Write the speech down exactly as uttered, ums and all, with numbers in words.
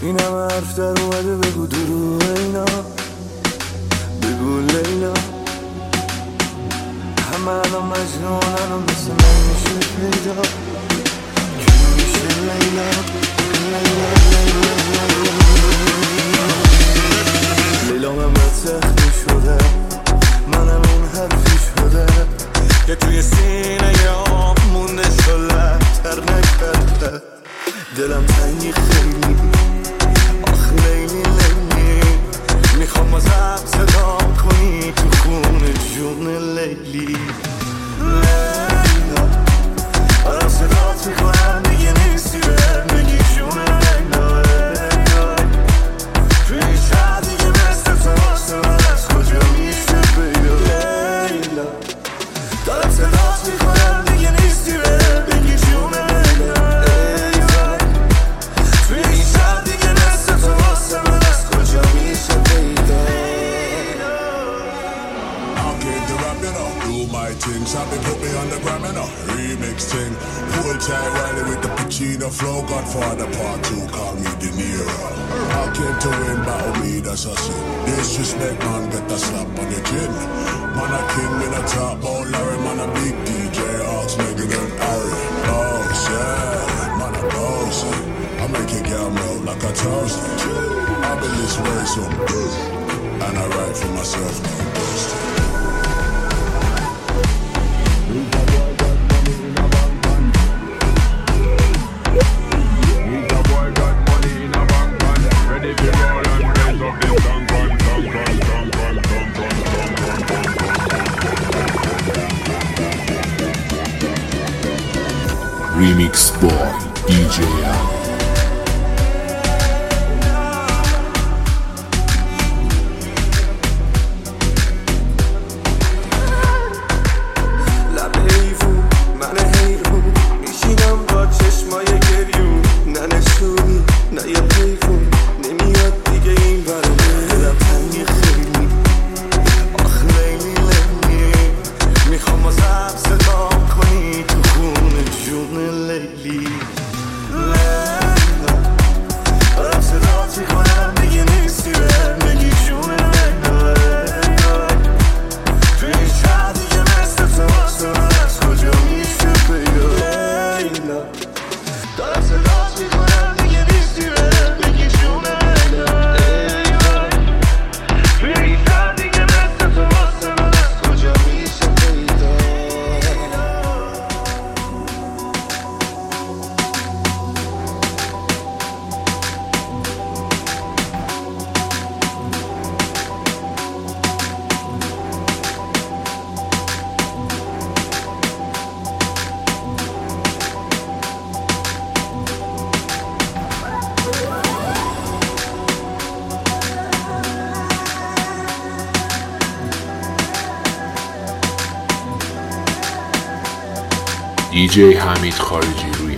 این همه حرف در اومده بگو دروغ اینا، بگو لیلا. همه الان مجنونن و مثل من میشه پیدا. کی میشه لیلا لیلا لیلا لیلا؟ من بد سختی شده، منم این حرفی شده که توی سینه یا مونده شله تر نکرده. دلم تنگی خیلی، آخ لیلی لیلی، میخوام بازم صدا کنی تو خونه جون لیلی. لیلا آرام صدات میکنم دیگه نیستی بهم بگی جون لیلا. لیلا توی شهر دیگه مثل تو واسه من از کجا میشه پیدا. لیلا دارم صدات میکنم دیگه نیستی بهم بگی جون لیلا. Things I've been put me on the gram and a remix thing. Full time Riley with the Pacino flow. Godfather part two, call me De Niro. I came to win, battle me, that's a sin. Disrespect, man, get a slap on your chin. Man, a king in a top, oh Larry, man, a big D J, Ox, Megan and Harry. Oh, yeah, man, a boss. I make a girl melt like a toast. I've been this way so good, and I write for myself, no boast. Remix boy D J Al. دی جی حمید خارجی روی